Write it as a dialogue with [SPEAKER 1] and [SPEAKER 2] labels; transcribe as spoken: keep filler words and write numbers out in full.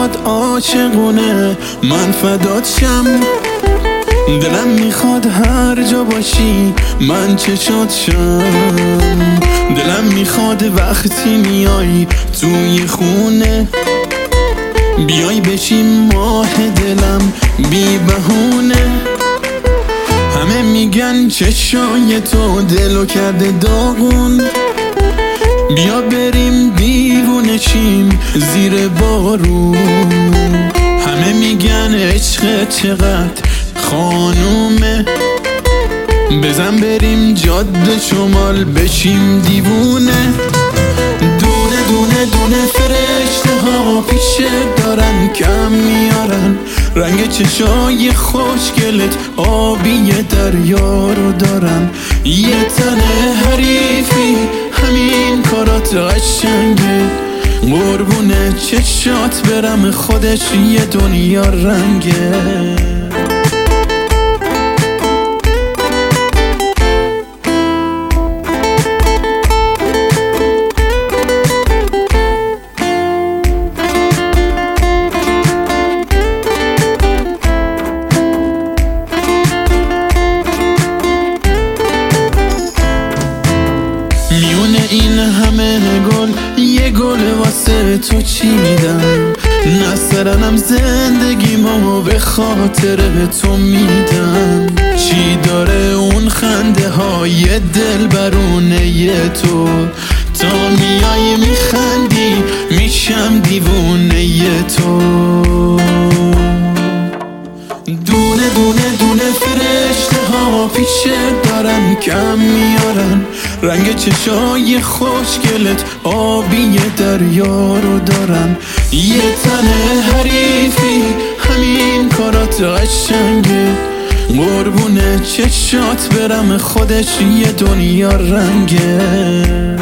[SPEAKER 1] میخواد عاشقونه من فدات شم، دلم میخواد هر جا باشی من چشات شم، دلم میخواد وقتی میای توی خونه بیای بشی ماه دلم بی بهونه. همه میگن چشای تو دلو کرده داغون، بیا بریم دیوونه شیم زیر بارون. همه میگن عشق چقدر خانومه، بزن بریم جاده شمال بشیم دیوونه. دونه دونه دونه فرشته ها پیشه دارن کم میارن، رنگ چشای خوشگلت آبی دریا رو دارن. یه تنه حریفی همین کارات قشنگه، قربونه چشات برم خودش یه دنیا رنگه. میونه این همه گل یه گل واسه تو چیدم، نسرنم زندگیمو به خاطر تو میدم. چی داره اون خنده های دل برونه تو، تا میای میخندی میشم دیوونه تو. دونه دونه دونه فرشته ها پیشه دارن کم میارن، رنگ چشای خوشگلت آبی دریا رو دارن. یه تنه حریفی همین کارات قشنگه، قربونه چشات برم خودش یه دنیا رنگه.